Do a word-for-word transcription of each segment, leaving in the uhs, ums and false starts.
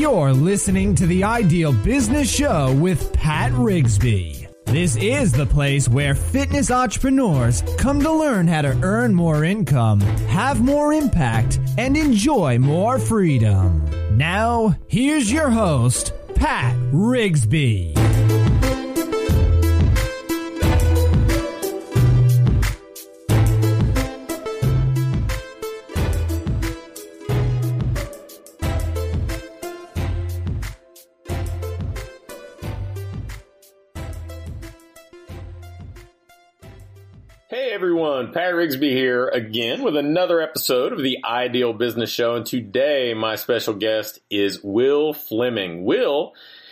You're listening to the Ideal Business Show with Pat Rigsby. This is the place where fitness entrepreneurs come to learn how to earn more income, have more impact, and enjoy more freedom. Now, here's your host, Pat Rigsby. Hey everyone, Pat Rigsby here again with another episode of the Ideal Business Show, and today my special guest is Will Fleming. Will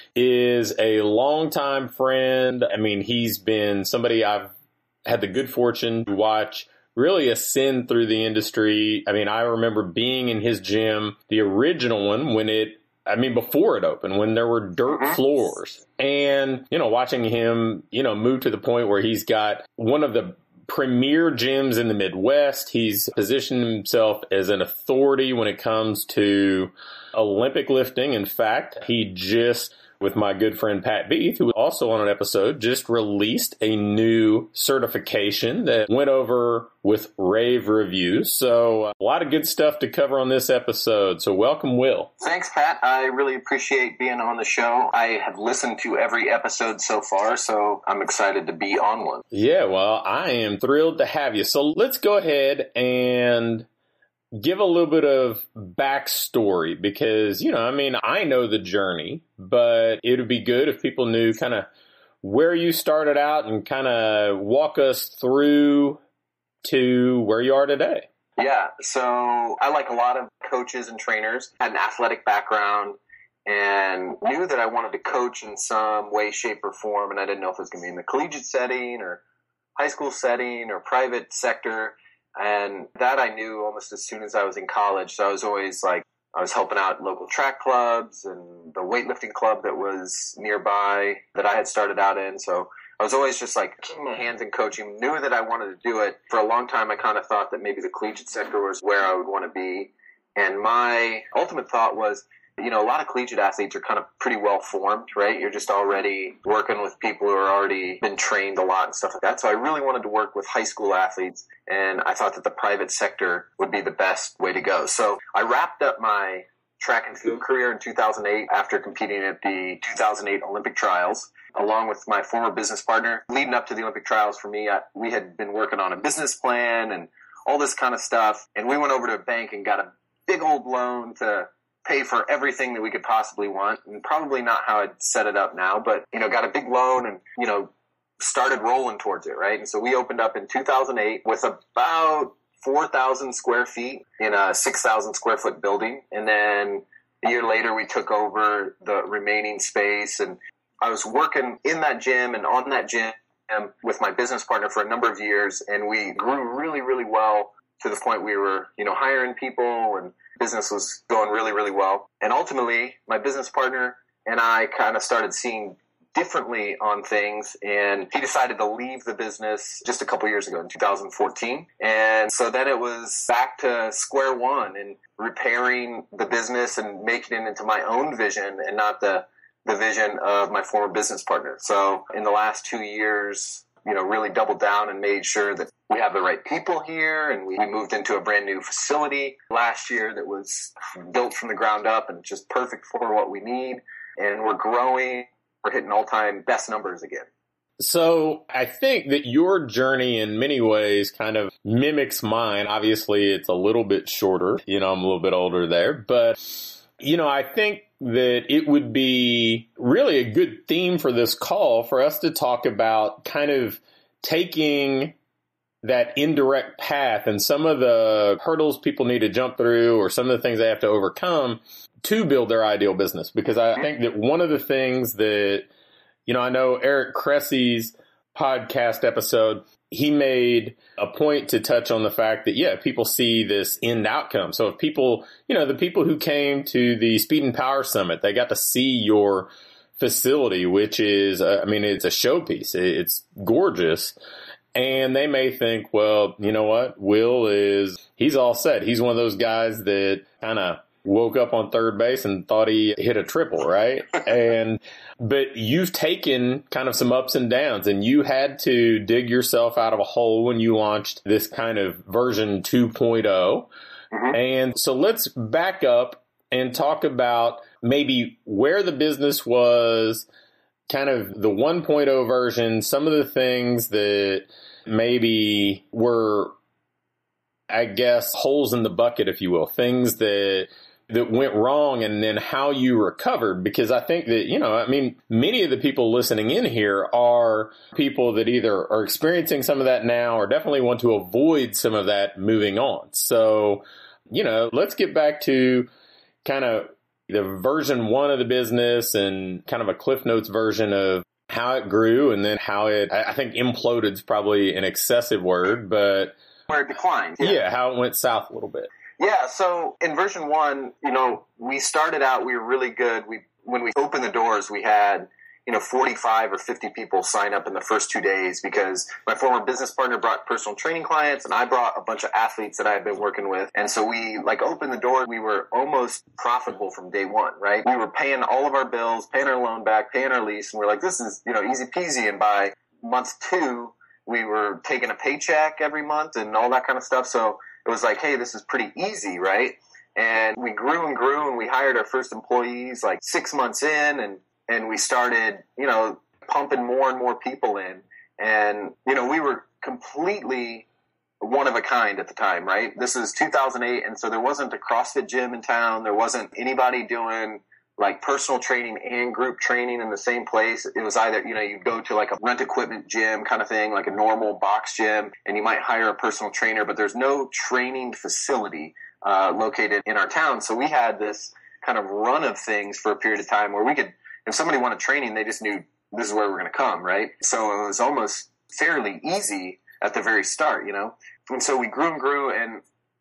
is a longtime friend. I mean, he's been somebody I've had the good fortune to watch really ascend through the industry. I mean, I remember being in his gym, the original one, when it I mean, before it opened, when there were dirt floors, and, you know, watching him, you know, move to the point where he's got one of the premier gyms in the Midwest. He's positioned himself as an authority when it comes to Olympic lifting. In fact, he just, with my good friend Pat Beath, who was also on an episode, just released a new certification that went over with rave reviews. So uh, a lot of good stuff to cover on this episode. So welcome, Will. Thanks, Pat. I really appreciate being on the show. I have listened to every episode so far, so I'm excited to be on one. Yeah, well, I am thrilled to have you. So let's go ahead and give a little bit of backstory because, you know, I mean, I know the journey, but it would be good if people knew kind of where you started out and kind of walk us through to where you are today. Yeah, so I, like a lot of coaches and trainers, had an athletic background and knew that I wanted to coach in some way, shape, or form, and I didn't know if it was going to be in the collegiate setting or high school setting or private sector. And that I knew almost as soon as I was in college. So I was always like, I was helping out local track clubs and the weightlifting club that was nearby that I had started out in. So I was always just like keeping my hands in coaching, knew that I wanted to do it. For a long time, I kind of thought that maybe the collegiate sector was where I would want to be. And my ultimate thought was, you know, a lot of collegiate athletes are kind of pretty well formed, right? You're just already working with people who are already been trained a lot and stuff like that. So I really wanted to work with high school athletes, and I thought that the private sector would be the best way to go. So I wrapped up my track and field career in two thousand eight after competing at the two thousand eight Olympic trials, along with my former business partner. Leading up to the Olympic trials for me, I, we had been working on a business plan and all this kind of stuff. And we went over to a bank and got a big old loan to pay for everything that we could possibly want, and probably not how I'd set it up now, but, you know, got a big loan and, you know, started rolling towards it, right? And so we opened up in two thousand eight with about four thousand square feet in a six thousand square foot building. And then a year later, we took over the remaining space, and I was working in that gym and on that gym with my business partner for a number of years, and we grew really, really well to the point we were, you know, hiring people, and business was going really, really well. And ultimately, my business partner and I kind of started seeing differently on things, and he decided to leave the business just a couple years ago in two thousand fourteen. And so then it was back to square one and repairing the business and making it into my own vision and not the, the vision of my former business partner. So in the last two years, you know, really doubled down and made sure that we have the right people here. And we moved into a brand new facility last year that was built from the ground up and just perfect for what we need. And we're growing. We're hitting all-time best numbers again. So I think that your journey in many ways kind of mimics mine. Obviously, it's a little bit shorter. You know, I'm a little bit older there. But, you know, I think that it would be really a good theme for this call for us to talk about kind of taking that indirect path and some of the hurdles people need to jump through or some of the things they have to overcome to build their ideal business. Because I think that one of the things that, you know, I know Eric Cressy's podcast episode, he made a point to touch on the fact that, yeah, people see this end outcome. So if people, you know, the people who came to the Speed and Power Summit, they got to see your facility, which is, uh, I mean, it's a showpiece. It's gorgeous. And they may think, well, you know what? Will is, he's all set. He's one of those guys that kind of woke up on third base and thought he hit a triple, right? and, but you've taken kind of some ups and downs, and you had to dig yourself out of a hole when you launched this kind of version two point oh. Mm-hmm. And so let's back up and talk about maybe where the business was, kind of the one point oh version, some of the things that maybe were, I guess, holes in the bucket, if you will, things that that went wrong, and then how you recovered. Because I think that, you know, I mean, many of the people listening in here are people that either are experiencing some of that now or definitely want to avoid some of that moving on. So, you know, let's get back to kind of the version one of the business and kind of a Cliff Notes version of how it grew, and then how it, I think imploded is probably an excessive word, but where it declined. Yeah. yeah, how it went south a little bit. Yeah, so in version one, you know, we started out, we were really good. We when we opened the doors, we had, you know, forty-five or fifty people sign up in the first two days because my former business partner brought personal training clients, and I brought a bunch of athletes that I had been working with. And so we like opened the door. We were almost profitable from day one, right? We were paying all of our bills, paying our loan back, paying our lease. And we're like, this is, you know, easy peasy. And by month two, we were taking a paycheck every month and all that kind of stuff. So it was like, hey, this is pretty easy, right? And we grew and grew, and we hired our first employees like six months in, and And we started, you know, pumping more and more people in. And, you know, we were completely one of a kind at the time, right? This is two thousand eight. And so there wasn't a CrossFit gym in town. There wasn't anybody doing like personal training and group training in the same place. It was either, you know, you'd go to like a rent equipment gym kind of thing, like a normal box gym, and you might hire a personal trainer, but there's no training facility uh, located in our town. So we had this kind of run of things for a period of time where we could, if somebody wanted training, they just knew this is where we're going to come, right? So it was almost fairly easy at the very start, you know? And so we grew and grew, and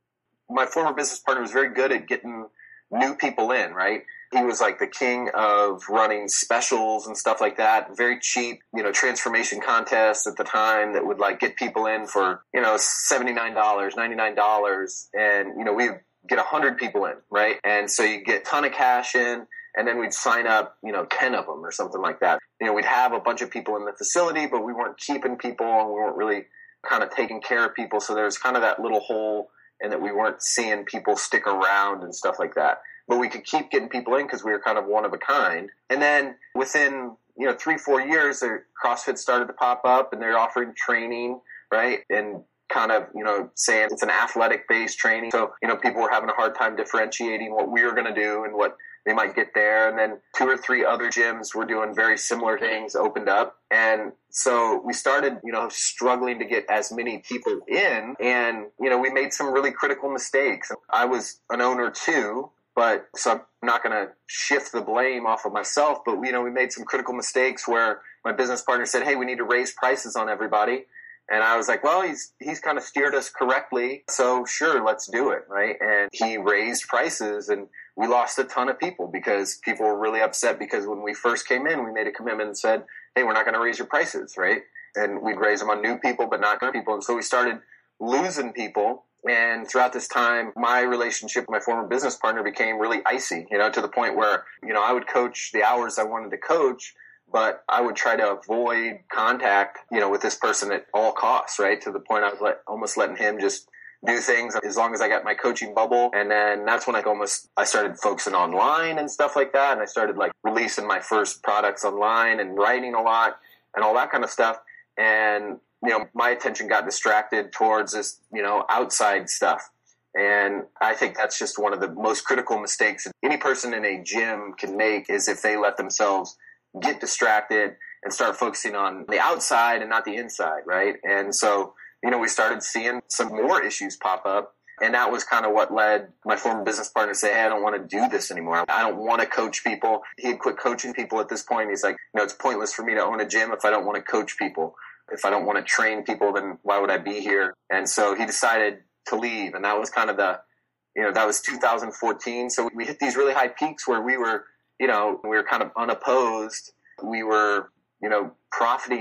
my former business partner was very good at getting new people in, right? He was like the king of running specials and stuff like that, very cheap, you know, transformation contests at the time that would like get people in for, you know, seventy-nine dollars, ninety-nine dollars, and, you know, we'd get one hundred people in, right? And so you get a ton of cash in, and then we'd sign up, you know, ten of them or something like that. You know, we'd have a bunch of people in the facility, but we weren't keeping people, and we weren't really kind of taking care of people. So there was kind of that little hole in that we weren't seeing people stick around and stuff like that. But we could keep getting people in because we were kind of one of a kind. And then within, you know, three, four years, CrossFit started to pop up, and they're offering training, right? And kind of, you know, saying it's an athletic-based training. So, you know, people were having a hard time differentiating what we were going to do and what they might get there. And then two or three other gyms were doing very similar things, opened up. And so we started, you know, struggling to get as many people in. And, you know, we made some really critical mistakes. I was an owner too, but so I'm not going to shift the blame off of myself. But, you know, we made some critical mistakes where my business partner said, hey, we need to raise prices on everybody. And I was like, well, he's he's kind of steered us correctly, so sure, let's do it, right? And he raised prices, and we lost a ton of people because people were really upset because when we first came in, we made a commitment and said, hey, we're not going to raise your prices, right? And we'd raise them on new people, but not new people. And so we started losing people. And throughout this time, my relationship with my former business partner became really icy, you know, to the point where, you know, I would coach the hours I wanted to coach, but I would try to avoid contact, you know, with this person at all costs, right? To the point I was let, almost letting him just do things as long as I got my coaching bubble. And then that's when I almost, I started focusing online and stuff like that. And I started like releasing my first products online and writing a lot and all that kind of stuff. And, you know, my attention got distracted towards this, you know, outside stuff. And I think that's just one of the most critical mistakes any person in a gym can make is if they let themselves get distracted and start focusing on the outside and not the inside, right? And so, you know, we started seeing some more issues pop up, and that was kind of what led my former business partner to say, hey, I don't want to do this anymore. I don't want to coach people. He had quit coaching people at this point. He's like, you know, it's pointless for me to own a gym if I don't want to coach people. If I don't want to train people, then why would I be here? And so he decided to leave, and that was kind of the, you know, that was two thousand fourteen. So we hit these really high peaks where we were, you know, we were kind of unopposed. We were, you know, profiting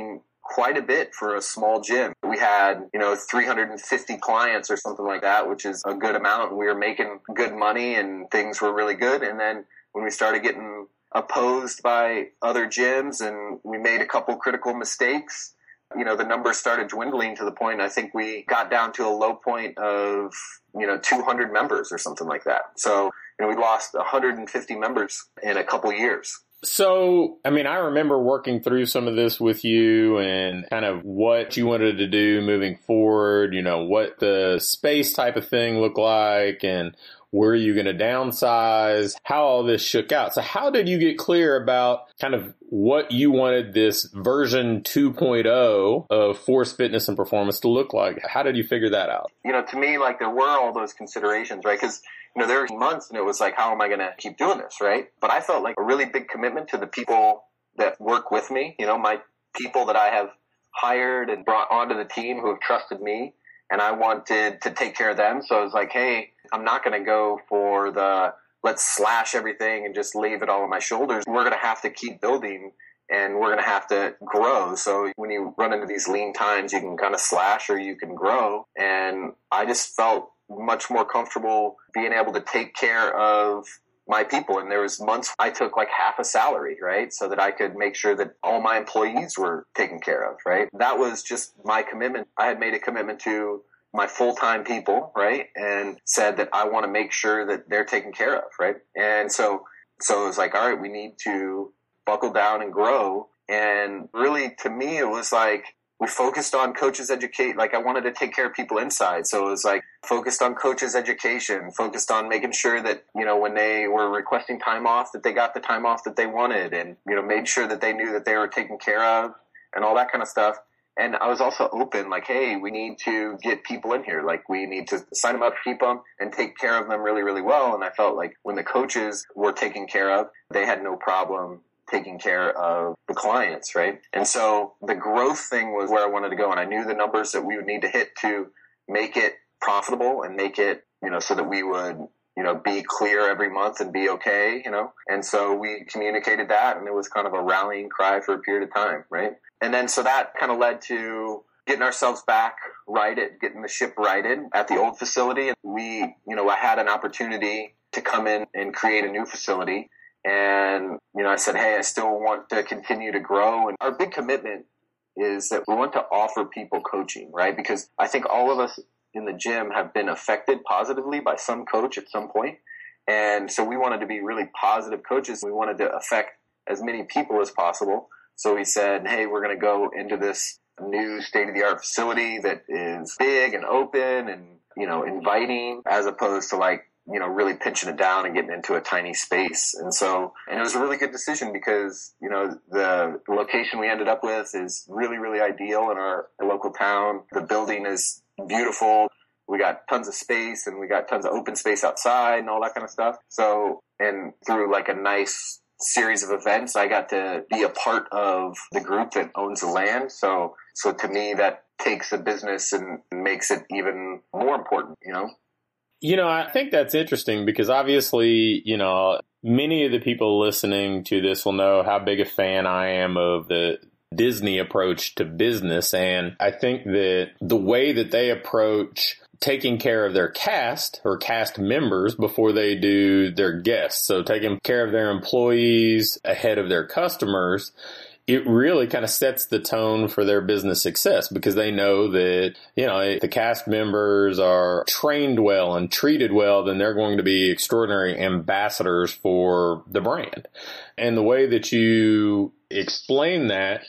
quite a bit for a small gym. We had, you know, three hundred fifty clients or something like that, which is a good amount. We were making good money and things were really good. And then when we started getting opposed by other gyms and we made a couple critical mistakes, you know, the numbers started dwindling to the point I think we got down to a low point of, you know, two hundred members or something like that. So, you know, we lost one hundred fifty members in a couple years. So, I mean, I remember working through some of this with you and kind of what you wanted to do moving forward, you know, what the space type of thing looked like and were you going to downsize, how all this shook out. So how did you get clear about kind of what you wanted this version two point oh of Force Fitness and Performance to look like? How did you figure that out? You know, to me, like there were all those considerations, right? Because, you know, there were months and it was like, how am I going to keep doing this, right? But I felt like a really big commitment to the people that work with me, you know, my people that I have hired and brought onto the team who have trusted me. And I wanted to take care of them. So I was like, hey, I'm not going to go for the let's slash everything and just leave it all on my shoulders. We're going to have to keep building and we're going to have to grow. So when you run into these lean times, you can kind of slash or you can grow. And I just felt much more comfortable being able to take care of my people. And there was months I took like half a salary, right? So that I could make sure that all my employees were taken care of, right? That was just my commitment. I had made a commitment to my full-time people, right? And said that I want to make sure that they're taken care of, right? And so, so it was like, all right, we need to buckle down and grow. And really, to me, it was like, we focused on coaches' educate. Like I wanted to take care of people inside. So it was like focused on coaches' education, focused on making sure that, you know, when they were requesting time off, that they got the time off that they wanted and, you know, made sure that they knew that they were taken care of and all that kind of stuff. And I was also open, like, hey, we need to get people in here. Like we need to sign them up, keep them, and take care of them really, really well. And I felt like when the coaches were taken care of, they had no problem taking care of the clients, right? And so the growth thing was where I wanted to go. And I knew the numbers that we would need to hit to make it profitable and make it, you know, so that we would, you know, be clear every month and be okay, you know? And so we communicated that and it was kind of a rallying cry for a period of time, right? And then so that kind of led to getting ourselves back righted, getting the ship righted at the old facility. And we, you know, I had an opportunity to come in and create a new facility. And, you know, I said, hey, I still want to continue to grow. And our big commitment is that we want to offer people coaching, right? Because I think all of us in the gym have been affected positively by some coach at some point. And so we wanted to be really positive coaches. We wanted to affect as many people as possible. So we said, hey, we're going to go into this new state-of-the-art facility that is big and open and, you know, inviting as opposed to like, you know, really pinching it down and getting into a tiny space. And so, and it was a really good decision because, you know, the location we ended up with is really, really ideal in our local town. The building is beautiful. We got tons of space and we got tons of open space outside and all that kind of stuff. So, and through like a nice series of events, I got to be a part of the group that owns the land. So, so to me, that takes a business and makes it even more important, you know? You know, I think that's interesting because obviously, you know, many of the people listening to this will know how big a fan I am of the Disney approach to business. And I think that the way that they approach taking care of their cast or cast members before they do their guests, so taking care of their employees ahead of their customers, it really kind of sets the tone for their business success because they know that, you know, if the cast members are trained well and treated well, then they're going to be extraordinary ambassadors for the brand. And the way that you explain that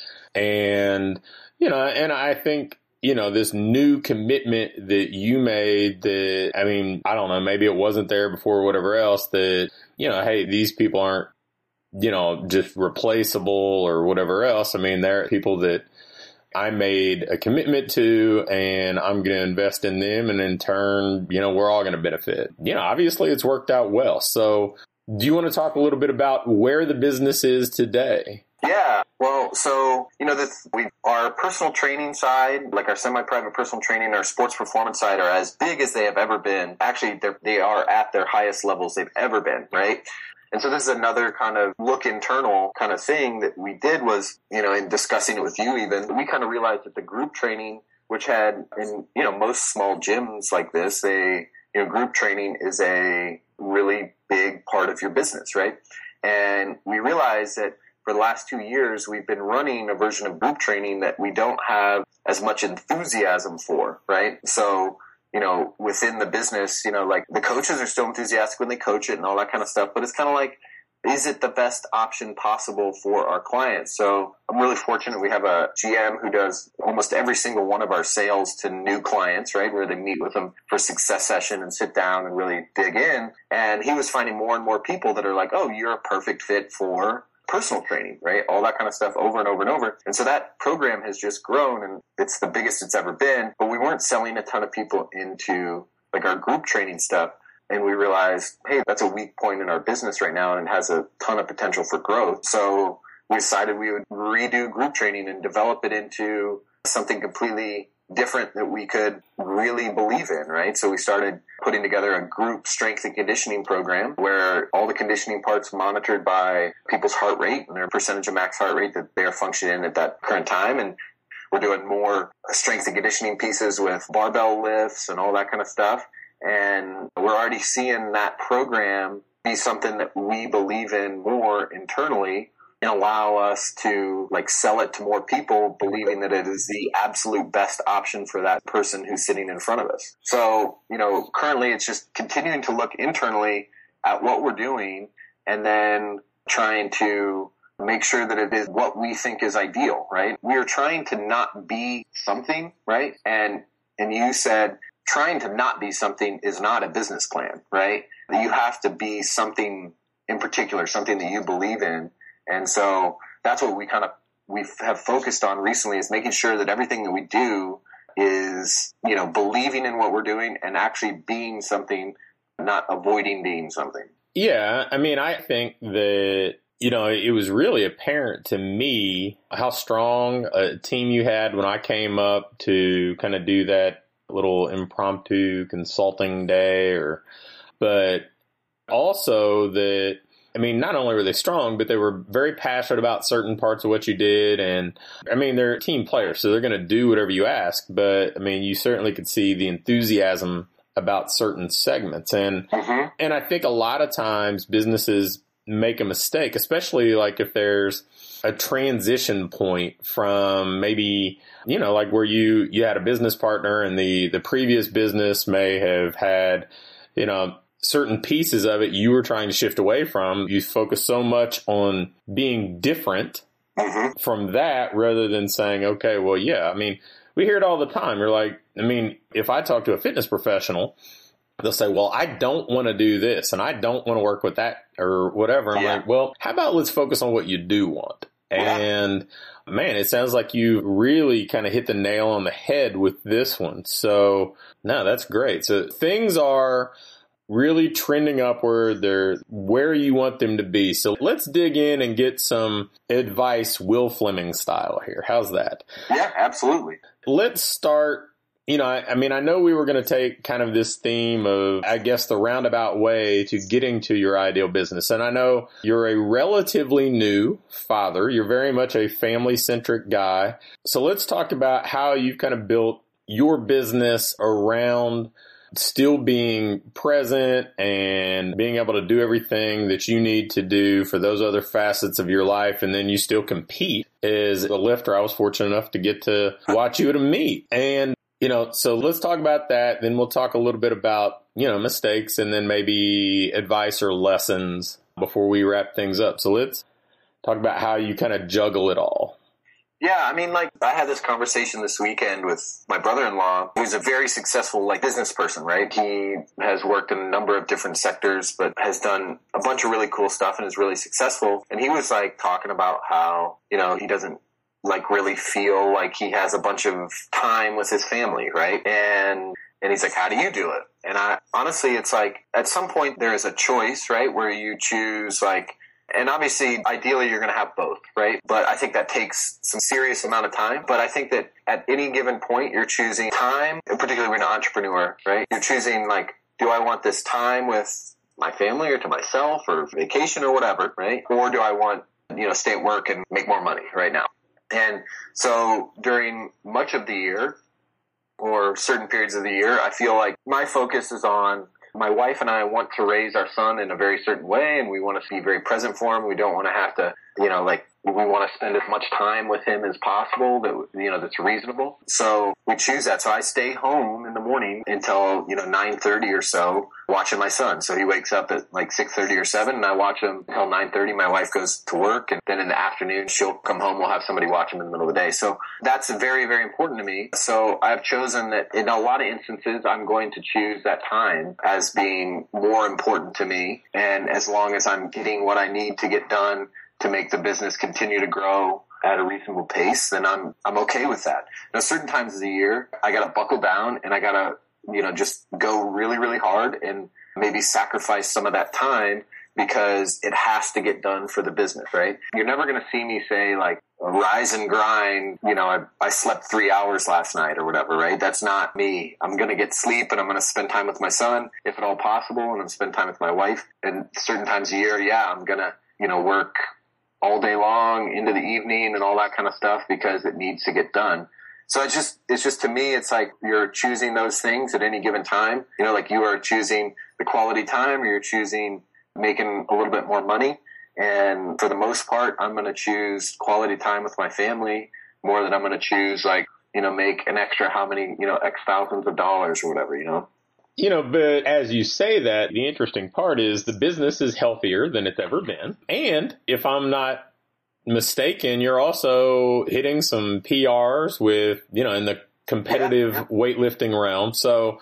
and, you know, and I think, you know, this new commitment that you made that, I mean, I don't know, maybe it wasn't there before or whatever else that, you know, hey, these people aren't, you know, just replaceable or whatever else. I mean, there are people that I made a commitment to and I'm going to invest in them. And in turn, you know, we're all going to benefit. You know, obviously it's worked out well. So do you want to talk a little bit about where the business is today? Yeah. Well, so, you know, this, we, our personal training side, like our semi-private personal training, our sports performance side are as big as they have ever been. Actually, they are at their highest levels they've ever been, right? And so this is another kind of look internal kind of thing that we did was, you know, in discussing it with you even, we kind of realized that the group training, which had in, you know, most small gyms like this, they, you know, group training is a really big part of your business, right? And we realized that for the last two years, we've been running a version of group training that we don't have as much enthusiasm for, right? So, you know, within the business, you know, like the coaches are still enthusiastic when they coach it and all that kind of stuff, but it's kind of like, is it the best option possible for our clients? So I'm really fortunate we have a G M who does almost every single one of our sales to new clients, right, where they meet with them for a success session and sit down and really dig in. And he was finding more and more people that are like, oh, you're a perfect fit for personal training, right? All that kind of stuff over and over and over. And so that program has just grown and it's the biggest it's ever been. But we weren't selling a ton of people into like our group training stuff. And we realized, hey, that's a weak point in our business right now and it has a ton of potential for growth. So we decided we would redo group training and develop it into something completely different that we could really believe in, right? So we started putting together a group strength and conditioning program where all the conditioning parts monitored by people's heart rate and their percentage of max heart rate that they're functioning at that current time. And we're doing more strength and conditioning pieces with barbell lifts and all that kind of stuff. And we're already seeing that program be something that we believe in more internally and allow us to like sell it to more people, believing that it is the absolute best option for that person who's sitting in front of us. So, you know, currently it's just continuing to look internally at what we're doing and then trying to make sure that it is what we think is ideal, right? We are trying to not be something, right? And, and you said trying to not be something is not a business plan, right? You have to be something in particular, something that you believe in. And so that's what we kind of, we have focused on recently is making sure that everything that we do is, you know, believing in what we're doing and actually being something, not avoiding being something. Yeah. I mean, I think that, you know, it was really apparent to me how strong a team you had when I came up to kind of do that little impromptu consulting day or, but also that, I mean, not only were they strong, but they were very passionate about certain parts of what you did. And I mean, they're team players, so they're going to do whatever you ask. But I mean, you certainly could see the enthusiasm about certain segments. And, mm-hmm. and I think a lot of times businesses make a mistake, especially like if there's a transition point from maybe, you know, like where you, you had a business partner and the, the previous business may have had, you know, certain pieces of it you were trying to shift away from. You focus so much on being different mm-hmm. from that rather than saying, okay, well, yeah, I mean, we hear it all the time. We're like, I mean, if I talk to a fitness professional, they'll say, well, I don't want to do this and I don't want to work with that or whatever. I'm yeah. like, well, how about let's focus on what you do want? Yeah. And man, it sounds like you really kind of hit the nail on the head with this one. So no, that's great. So things are really trending upward. They're where you want them to be. So let's dig in and get some advice Will Fleming style here. How's that? Yeah, absolutely. Let's start. You know, I, I mean, I know we were going to take kind of this theme of, I guess, the roundabout way to getting to your ideal business. And I know you're a relatively new father. You're very much a family-centric guy. So let's talk about how you've kind of built your business around still being present and being able to do everything that you need to do for those other facets of your life. And then you still compete as a lifter. I was fortunate enough to get to watch you at a meet. And, you know, so let's talk about that. Then we'll talk a little bit about, you know, mistakes and then maybe advice or lessons before we wrap things up. So let's talk about how you kind of juggle it all. Yeah, I mean, like, I had this conversation this weekend with my brother-in-law, who's a very successful, like, business person, right? He has worked in a number of different sectors, but has done a bunch of really cool stuff and is really successful. And he was, like, talking about how, you know, he doesn't, like, really feel like he has a bunch of time with his family, right? And and he's like, how do you do it? And I honestly, it's like, at some point there is a choice, right, where you choose, like, and obviously, ideally, you're going to have both, right? But I think that takes some serious amount of time. But I think that at any given point, you're choosing time, and particularly when you're an entrepreneur, right? You're choosing, like, do I want this time with my family or to myself or vacation or whatever, right? Or do I want, you know, stay at work and make more money right now? And so during much of the year or certain periods of the year, I feel like my focus is on my wife and I want to raise our son in a very certain way, and we want to be very present for him. We don't want to have to, you know, like, we want to spend as much time with him as possible that, you know, that's reasonable. So we choose that. So I stay home in the morning until, you know, nine thirty or so watching my son. So he wakes up at like six thirty or seven, and I watch him until nine thirty. My wife goes to work, and then in the afternoon she'll come home. We'll have somebody watch him in the middle of the day. So that's very, very important to me. So I've chosen that in a lot of instances, I'm going to choose that time as being more important to me. And as long as I'm getting what I need to get done to make the business continue to grow at a reasonable pace, then I'm I'm okay with that. Now, certain times of the year, I got to buckle down and I got to, you know, just go really, really hard and maybe sacrifice some of that time because it has to get done for the business, right? You're never going to see me say, like, rise and grind, you know, I, I slept three hours last night or whatever, right? That's not me. I'm going to get sleep and I'm going to spend time with my son, if at all possible, and I'm going to spend time with my wife. And certain times a year, yeah, I'm going to, you know, work all day long into the evening and all that kind of stuff because it needs to get done. So it's just, it's just to me, it's like you're choosing those things at any given time. You know, like you are choosing the quality time or you're choosing making a little bit more money. And for the most part, I'm going to choose quality time with my family more than I'm going to choose, like, you know, make an extra how many, you know, X thousands of dollars or whatever, you know? You know, but as you say that, the interesting part is the business is healthier than it's ever been. And if I'm not mistaken, you're also hitting some P Rs with, you know, in the competitive yeah, yeah. weightlifting realm. So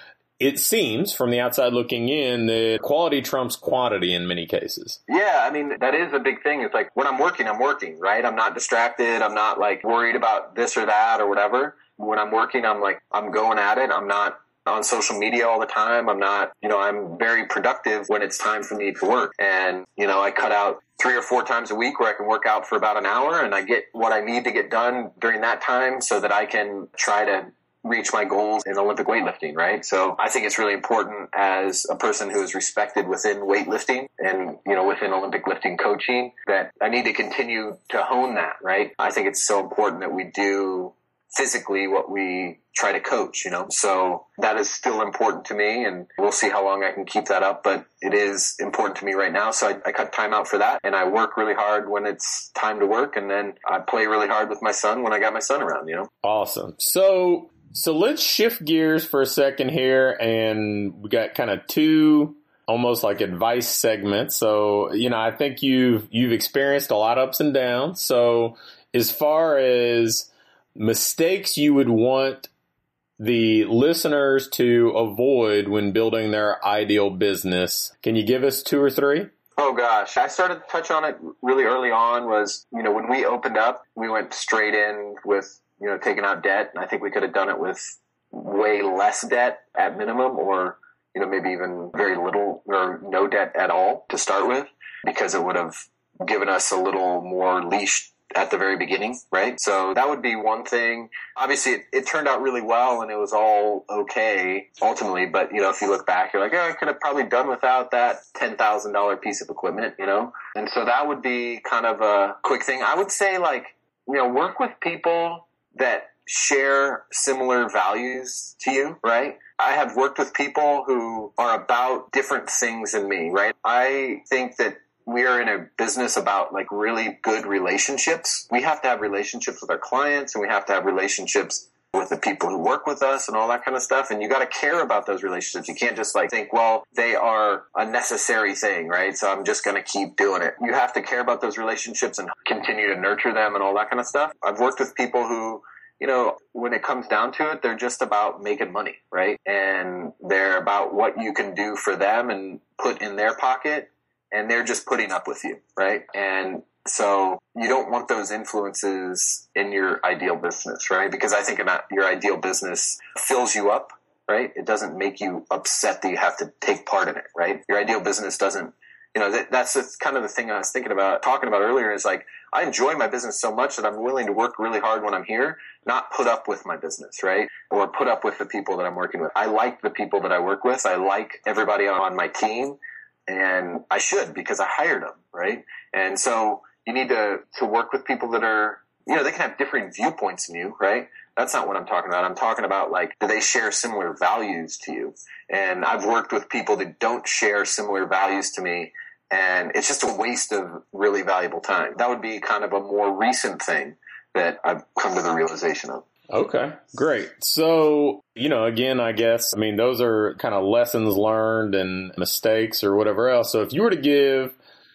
it seems from the outside looking in that quality trumps quantity in many cases. Yeah, I mean, that is a big thing. It's like when I'm working, I'm working, right? I'm not distracted. I'm not like worried about this or that or whatever. When I'm working, I'm like, I'm going at it. I'm not on social media all the time. I'm not, you know, I'm very productive when it's time for me to work. And, you know, I cut out three or four times a week where I can work out for about an hour and I get what I need to get done during that time so that I can try to reach my goals in Olympic weightlifting, right? So I think it's really important as a person who is respected within weightlifting and, you know, within Olympic lifting coaching that I need to continue to hone that, right? I think it's so important that we do physically what we try to coach, you know, so that is still important to me and we'll see how long I can keep that up, but it is important to me right now. So I, I cut time out for that and I work really hard when it's time to work. And then I play really hard with my son when I got my son around, you know? Awesome. So, so let's shift gears for a second here. And we got kind of two almost like advice segments. So, you know, I think you've, you've experienced a lot of ups and downs. So as far as mistakes you would want the listeners to avoid when building their ideal business, can you give us two or three? Oh gosh, I started to touch on it really early on was, you know, when we opened up, we went straight in with, you know, taking out debt. And I think we could have done it with way less debt at minimum or, you know, maybe even very little or no debt at all to start with because it would have given us a little more leash at the very beginning, right? So that would be one thing. Obviously, it, it turned out really well and it was all okay ultimately. But, you know, if you look back, you're like, oh, I could have probably done without that ten thousand dollars piece of equipment, you know? And so that would be kind of a quick thing. I would say, like, you know, work with people that share similar values to you, right? I have worked with people who are about different things than me, right? I think that we are in a business about like really good relationships. We have to have relationships with our clients and we have to have relationships with the people who work with us and all that kind of stuff. And you got to care about those relationships. You can't just like think, well, they are a necessary thing, right? So I'm just going to keep doing it. You have to care about those relationships and continue to nurture them and all that kind of stuff. I've worked with people who, you know, when it comes down to it, they're just about making money, right? And they're about what you can do for them and put in their pocket. And they're just putting up with you, right? And so you don't want those influences in your ideal business, right? Because I think your ideal business fills you up, right? It doesn't make you upset that you have to take part in it, right? Your ideal business doesn't, you know, that, that's the, kind of the thing I was thinking about, talking about earlier is like, I enjoy my business so much that I'm willing to work really hard when I'm here, not put up with my business, right? Or put up with the people that I'm working with. I like the people that I work with. I like everybody on my team. And I should, because I hired them, right? And so you need to, to work with people that are, you know, they can have differing viewpoints than you, right? That's not what I'm talking about. I'm talking about, like, do they share similar values to you? And I've worked with people that don't share similar values to me, and it's just a waste of really valuable time. That would be kind of a more recent thing that I've come to the realization of. Okay, great. So, you know, again, I guess, I mean, those are kind of lessons learned and mistakes or whatever else. So if you were to give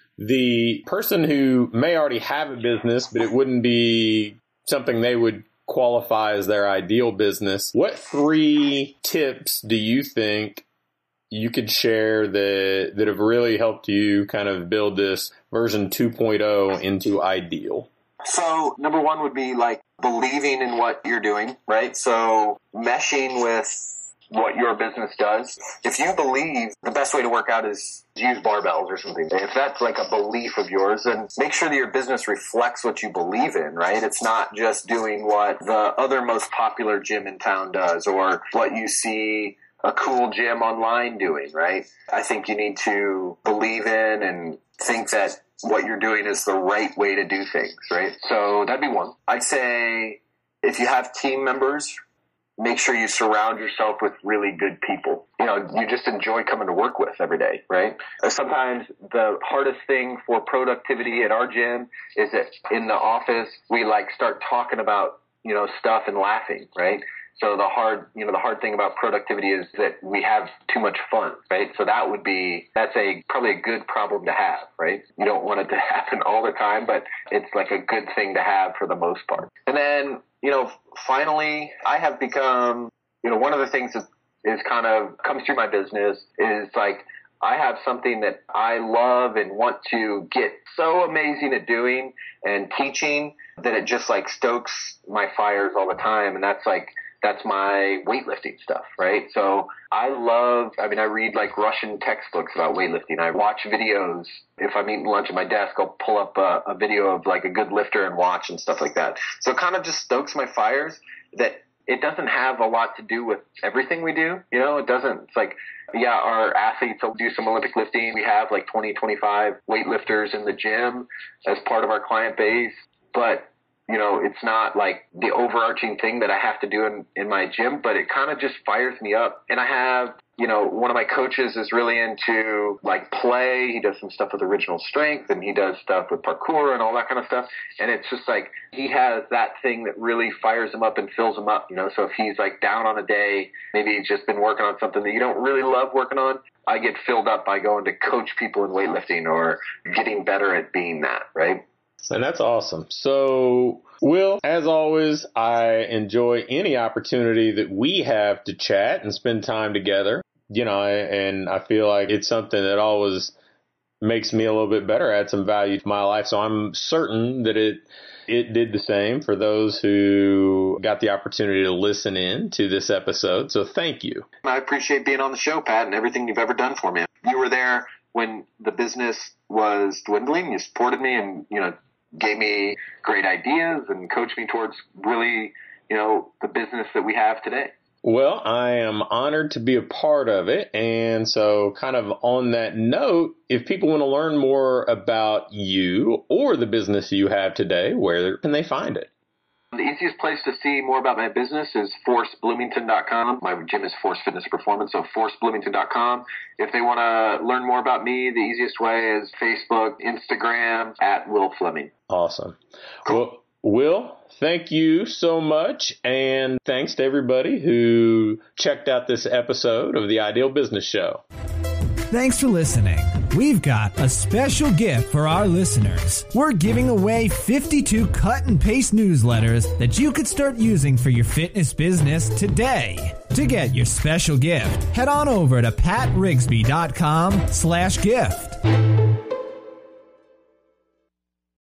the person who may already have a business, but it wouldn't be something they would qualify as their ideal business, what three tips do you think you could share that, that have really helped you kind of build this version two point oh into ideal? So number one would be like believing in what you're doing, right? So meshing with what your business does. If you believe, the best way to work out is use barbells or something. If that's like a belief of yours, then make sure that your business reflects what you believe in, right? It's not just doing what the other most popular gym in town does or what you see a cool gym online doing, right? I think you need to believe in and think that what you're doing is the right way to do things, right? So that'd be one. I'd say if you have team members, make sure you surround yourself with really good people. You know, you just enjoy coming to work with every day, right? Sometimes the hardest thing for productivity at our gym is that in the office, we like start talking about, you know, stuff and laughing, right? So the hard, you know, the hard thing about productivity is that we have too much fun, right? So that would be, that's a, probably a good problem to have, right? You don't want it to happen all the time, but it's like a good thing to have for the most part. And then, you know, finally, I have become, you know, one of the things that is kind of comes through my business is like, I have something that I love and want to get so amazing at doing and teaching that it just like stokes my fires all the time. And that's like, that's my weightlifting stuff, right? So I love, I mean, I read like Russian textbooks about weightlifting. I watch videos. If I'm eating lunch at my desk, I'll pull up a, a video of like a good lifter and watch and stuff like that. So it kind of just stokes my fires that it doesn't have a lot to do with everything we do. You know, it doesn't, it's like, yeah, our athletes will do some Olympic lifting. We have like twenty, twenty-five weightlifters in the gym as part of our client base, but you know, it's not like the overarching thing that I have to do in, in my gym, but it kind of just fires me up. And I have, you know, one of my coaches is really into like play. He does some stuff with original strength and he does stuff with parkour and all that kind of stuff. And it's just like he has that thing that really fires him up and fills him up, you know. So if he's like down on a day, maybe he's just been working on something that you don't really love working on, I get filled up by going to coach people in weightlifting or getting better at being that, right? And that's awesome. So, Will, as always, I enjoy any opportunity that we have to chat and spend time together, you know, and I feel like it's something that always makes me a little bit better, add some value to my life. So I'm certain that it it did the same for those who got the opportunity to listen in to this episode. So thank you. I appreciate being on the show, Pat, and everything you've ever done for me. You were there when the business was dwindling. You supported me and, you know, gave me great ideas and coached me towards really, you know, the business that we have today. Well, I am honored to be a part of it. And so kind of on that note, if people want to learn more about you or the business you have today, where can they find it? The easiest place to see more about my business is force bloomington dot com. My gym is Force Fitness Performance, so force bloomington dot com. If they want to learn more about me, the easiest way is Facebook, Instagram, at Will Fleming. Awesome. Well, Will, thank you so much, and thanks to everybody who checked out this episode of the Ideal Business Show. Thanks for listening. We've got a special gift for our listeners. We're giving away fifty-two cut and paste newsletters that you could start using for your fitness business today. To get your special gift, head on over to pat rigsby dot com slash gift.